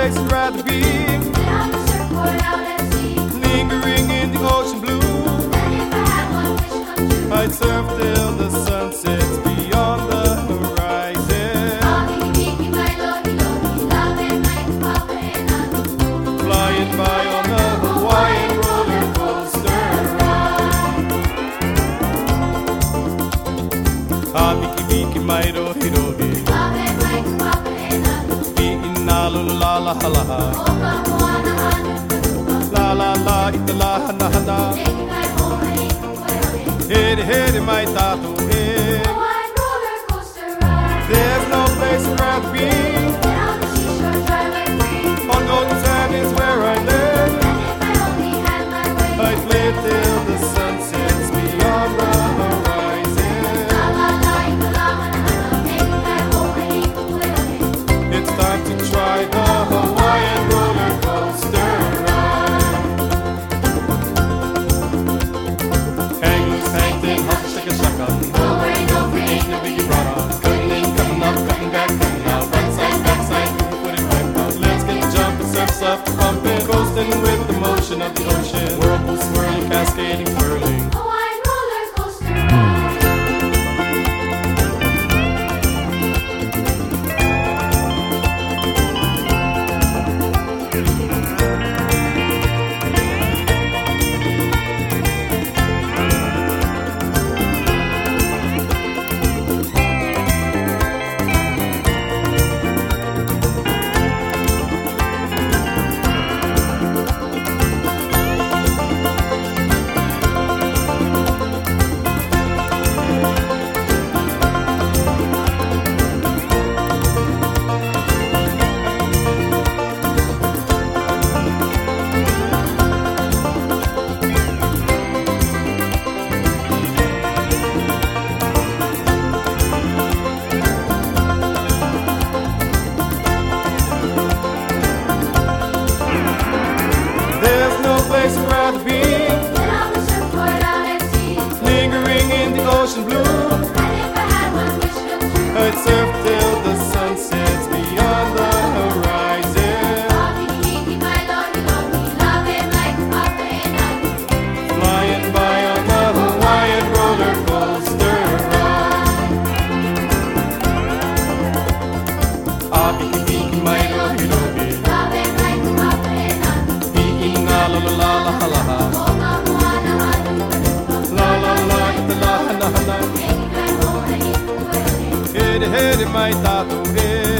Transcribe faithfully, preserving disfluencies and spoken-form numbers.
place I'd rather be. Get on the surfboard out at sea. Lingering in the ocean blue. And if I had one wish come true, I'd surf till the sun sets beyond the horizon. oh, Mickey, Mickey, my lordy, lordy, love and Mike, Papa and Uncle. Flying by on the Hawaiian roller coaster ride. Ah, Miki Miki mai rohi rohi. Love and Mike, Papa and Uncle. Iina lula la la ha la ha. Oka moana hana karupa. La la la ita la hana hana. Taking my home and eating whale. Here here mai tatu e. Hawaiian roller coaster ride. There's no place I'd rather be. Get on the seashore, drive like free. On golden sand is where I live. And if I only had my way, I'd play till the sun sets beyond the horizon. la la la, ika la hana hana. Taking my home and eating whale. It's time to try the Hawaiian roller coaster ride. Hang loose, hang thin, hop, shake a shaka. No worry, no free, ain't no biggie Run on, cutting in, cutting up, cutting back, cutting out. Right side, back side, put it back out. Let's get the jumping, surfs up, pumping, coasting with the motion of the ocean. Whirlpool swirling, cascading, whirling. Hawaiian roller coaster ride. There's no place I'd rather be. Get on the surfboard out at sea. Lingering in the ocean blue. And if I had one wish come true, I'd surf till the sun sets beyond the horizon. oh, Mickey, Mickey, my lordy, lordy, love and Mike, Papa and Uncle. Flying by on the Hawaiian roller coaster ride. Ah, Miki Miki mai rohi rohi. Love and Mike, Papa and Uncle. Iina la la la la ha la ha. Oka moana hana karupa. La la la ita la hana hana. Taking my home and eating whale. Here here mai tatu e.